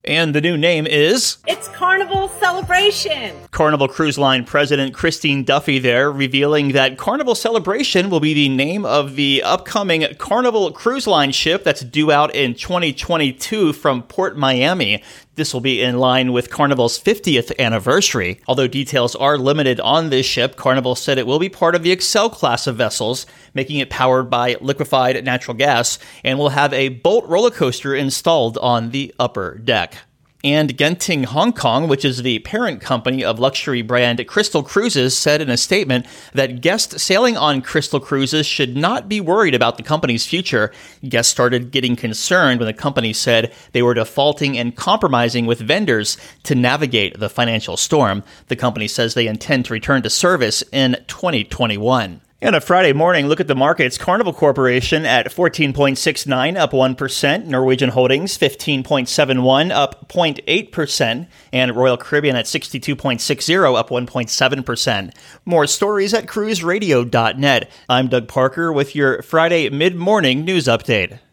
And the new name is... It's Carnival Celebration. Carnival Cruise Line President Christine Duffy there, revealing that Carnival Celebration will be the name of the upcoming Carnival Cruise Line ship that's due out in 2022 from Port Miami. This will be in line with Carnival's 50th anniversary. Although details are limited on this ship, Carnival said it will be part of the Excel class of vessels, making it powered by liquefied natural gas, and will have a Bolt roller coaster installed on the upper deck. And Genting Hong Kong, which is the parent company of luxury brand Crystal Cruises, said in a statement that guests sailing on Crystal Cruises should not be worried about the company's future. Guests started getting concerned when the company said they were defaulting and compromising with vendors to navigate the financial storm. The company says they intend to return to service in 2021. And a Friday morning, look at the markets. Carnival Corporation at 14.69, up 1%. Norwegian Holdings, 15.71, up 0.8%. And Royal Caribbean at 62.60, up 1.7%. More stories at cruiseradio.net. I'm Doug Parker with your Friday mid-morning news update.